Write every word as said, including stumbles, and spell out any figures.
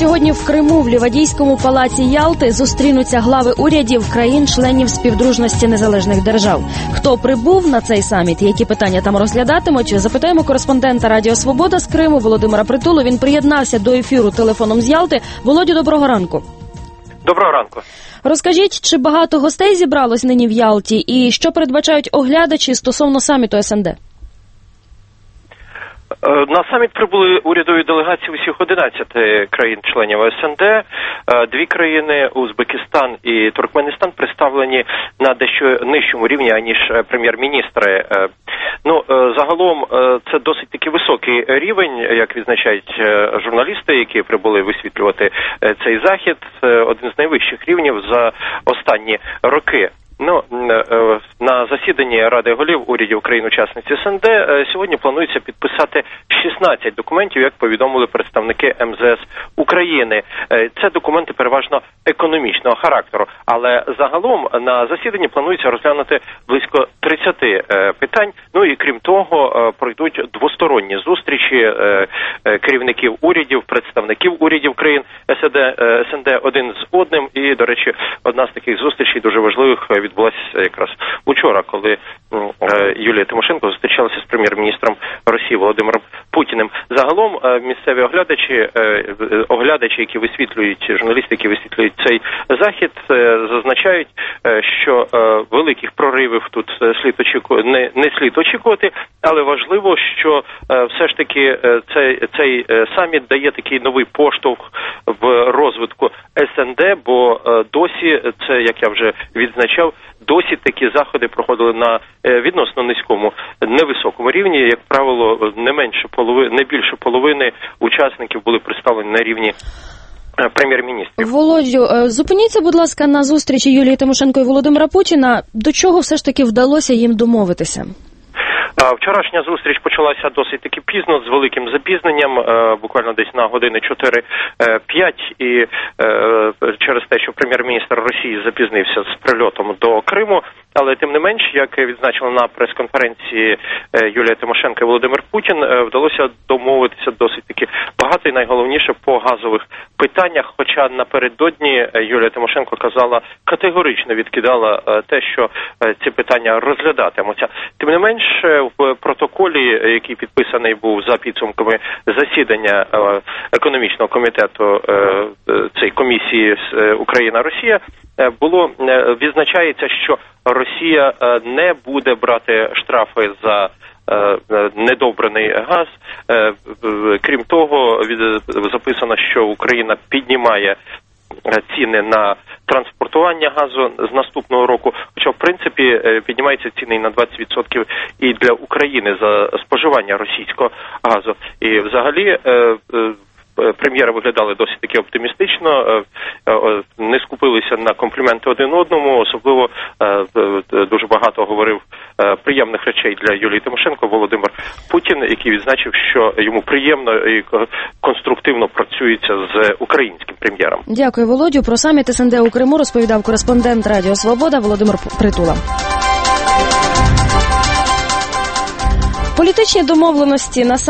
Сьогодні в Криму в Лівадійському палаці Ялти зустрінуться глави урядів країн-членів Співдружності Незалежних Держав. Хто прибув на цей саміт і які питання там розглядатимуть, запитаємо кореспондента Радіо Свобода з Криму Володимира Притулу. Він приєднався до ефіру телефоном з Ялти. Володю, доброго ранку. Доброго ранку. Розкажіть, чи багато гостей зібралось нині в Ялті і що передбачають оглядачі стосовно саміту ес ен де? На саміт прибули урядові делегації усіх одинадцяти країн-членів ес ен де. Дві країни, Узбекистан і Туркменістан, представлені на дещо нижчому рівні, аніж прем'єр-міністри. Ну, загалом, це досить таки високий рівень, як відзначають журналісти, які прибули висвітлювати цей захід. Один з найвищих рівнів за останні роки. Ну, на засіданні Ради голів урядів країн-учасниць ес ен де сьогодні планується підписати шістнадцять документів, як повідомили представники ем зе ес України. Це документи переважно економічного характеру, але загалом на засіданні планується розглянути близько тридцяти питань. Ну і крім того, пройдуть двосторонні зустрічі керівників урядів, представників урядів країн ес ен де один з одним. І, до речі, одна з таких зустрічей дуже важливих відбулася якраз учора, коли Юлія Тимошенко зустрічалася з прем'єр-міністром Росії Володимиром Путіним. Загалом місцеві оглядачі, оглядачі, які висвітлюють, журналісти, які висвітлюють цей захід, зазначають, що великих проривів тут слід очікувати, не, не слід очікувати, але важливо, що все ж таки цей, цей саміт дає такий новий поштовх в розвитку ес ен де, бо досі, це, як я вже відзначав, досі такі заходи проходили на відносно низькому, невисокому рівні. Як правило, не менше половини, не більше половини учасників були представлені на рівні прем'єр-міністрів. Володю, зупиніться, будь ласка, на зустрічі Юлії Тимошенко і Володимира Путіна. До чого все ж таки вдалося їм домовитися? Вчорашня зустріч почалася досить таки пізно, з великим запізненням, буквально десь на години чотири-п'ять, і через те, що прем'єр-міністр Росії запізнився з прильотом до Криму, але тим не менш, як відзначили на прес-конференції Юлія Тимошенко і Володимир Путін, вдалося домовитися досить таки багато і найголовніше по газових питаннях, хоча напередодні Юлія Тимошенко казала, категорично відкидала те, що ці питання розглядатимуться. Тим не менш, в протоколі, який підписаний був за підсумками засідання економічного комітету цієї комісії Україна-Росія, було відзначається, що Росія не буде брати штрафи за недобраний газ. Крім того, записано, що Україна піднімає ціни на транспортування газу з наступного року, хоча в принципі піднімаються ціни на двадцять відсотків і для України за споживання російського газу. І взагалі прем'єри виглядали досить таки оптимістично, не скупилися на компліменти один одному, особливо дуже багато говорив приємних речей для Юлії Тимошенко Володимир Путін, який відзначив, що йому приємно і конструктивно працюється з українським прем'єром. Дякую, Володю. Про саміт ес ен де у Криму розповідав кореспондент Радіо Свобода Володимир Притула. Політичні домовленості на